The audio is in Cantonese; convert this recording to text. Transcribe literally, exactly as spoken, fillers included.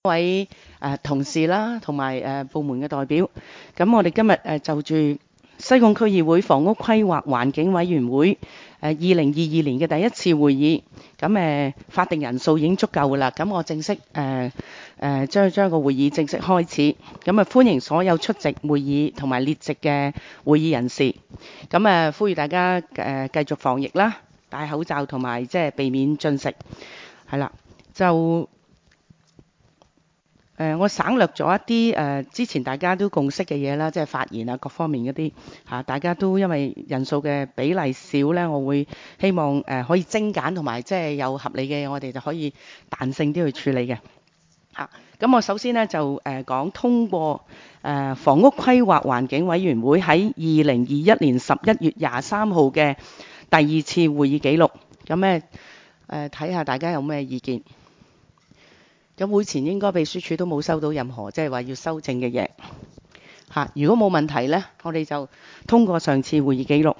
各位誒、呃、同事啦，同埋誒部門嘅代表，咁我哋今日誒、呃、就住西貢區議會房屋規劃環境委員會誒二零二二年嘅第一次會議，咁誒、呃、法定人數已經足夠㗎啦，咁我正式誒誒將將個會議正式開始，咁啊歡迎所有出席會議同埋列席嘅會議人士，咁啊呼籲大家誒、呃、繼續防疫啦，戴口罩同埋即係避免進食，係啦，就。誒、呃，我省略咗一啲誒、呃、之前大家都共識嘅嘢啦，即係發言啊各方面嗰啲嚇，大家都因為人數嘅比例少咧，我會希望誒、呃、可以精簡同埋即係有合理嘅，我哋就可以彈性啲去處理嘅嚇。咁、啊、我首先咧就誒、呃、講通過誒、呃、房屋規劃環境委員會喺二零二一年十一月廿三號嘅第二次會議記錄，咁咧誒睇下大家有咩意見。咁會前應該秘書處都冇收到任何即係話要修正嘅嘢嚇。如果冇問題呢，我哋就通過上次會議記錄。